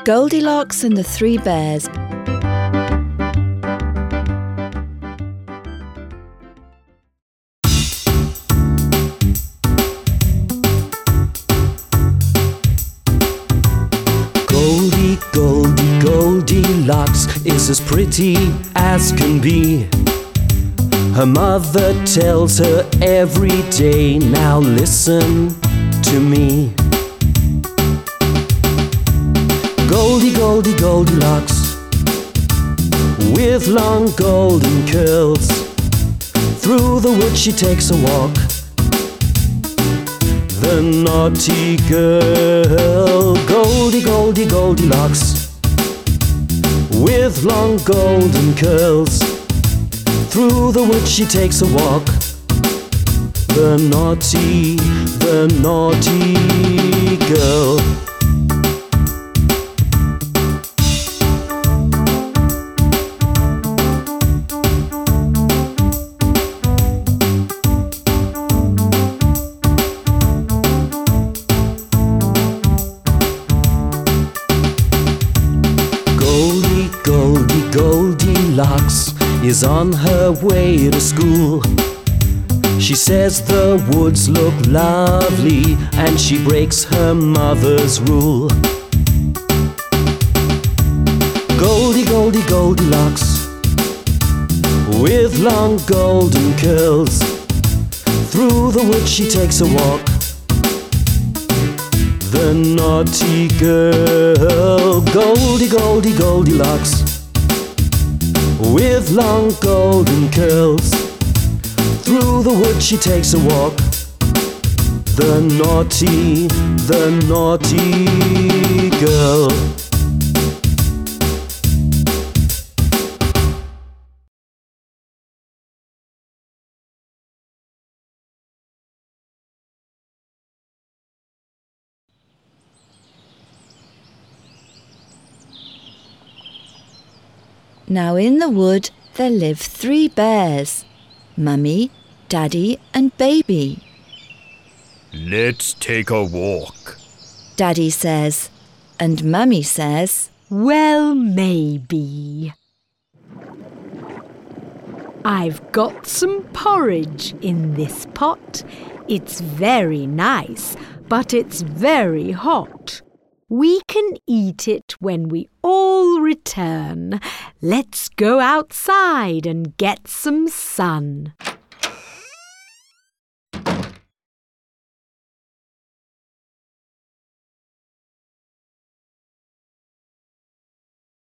Goldilocks and the Three Bears. Goldie, Goldie, Goldilocks is as pretty as can be. Her mother tells her every day, now listen to me. Goldie, Goldie, Goldilocks, with long golden curls. Through the wood she takes a walk, the naughty girl. Goldie, Goldie, Goldilocks, with long golden curls. Through the wood she takes a walk, the naughty girl. Goldie, Goldie, Goldilocks is on her way to school. She says the woods look lovely, and she breaks her mother's rule. Goldie, Goldie, Goldilocks, with long golden curls. Through the woods she takes a walk, the naughty girl. Goldie, Goldie, Goldilocks, with long golden curls. Through the wood she takes a walk, the naughty girl. Now in the wood there live 3 bears, Mummy, Daddy and Baby. Let's take a walk, Daddy says, and Mummy says, well, maybe. I've got some porridge in this pot. It's very nice, but it's very hot. We can eat it when we all return. Let's go outside and get some sun.